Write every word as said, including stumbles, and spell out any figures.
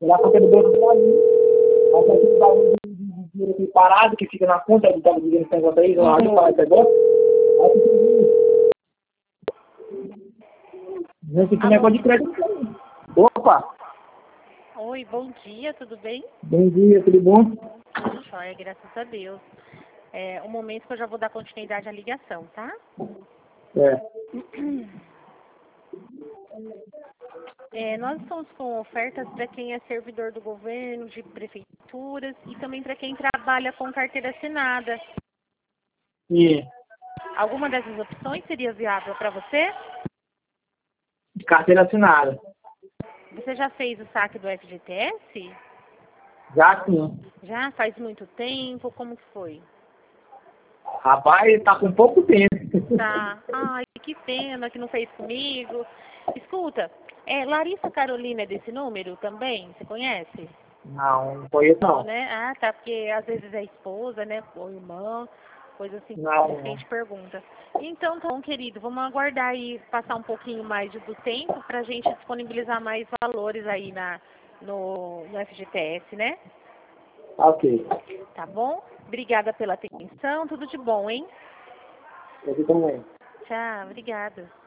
Já foi aquele banco do Brasil. Aí tem aquele baú de de dinheiro aqui parado, que fica na conta do tava dizendo esse negócio aí, não ajuda para esse negócio. Aí tem que ver. Esse negócio de crédito. Opa! Oi, bom dia, tudo bem? Bom dia, tudo bom? Tudo jóia, graças a Deus. É um momento que eu já vou dar continuidade à ligação, tá? É. É, nós estamos com ofertas para quem é servidor do governo, de prefeituras e também para quem trabalha com carteira assinada. E Alguma dessas opções seria viável para você? carteira assinada. Você já fez o saque do F G T S? Já sim. Já? Faz muito tempo? Como que foi? Rapaz, tá com pouco tempo. Tá. Ai, que pena que não fez comigo. Escuta, é, Larissa Carolina é desse número também? Você conhece? Não, não conheço Não, não. né? Ah, tá, porque às vezes é esposa, né? Ou irmã, coisa assim, Não, por isso que a não. gente pergunta. Então, tá bom, querido, vamos aguardar aí, passar um pouquinho mais do tempo pra gente disponibilizar mais valores aí na, no, no F G T S, né? Ok. Tá bom? Obrigada pela atenção, tudo de bom, hein? Eu também. Tchau, obrigada.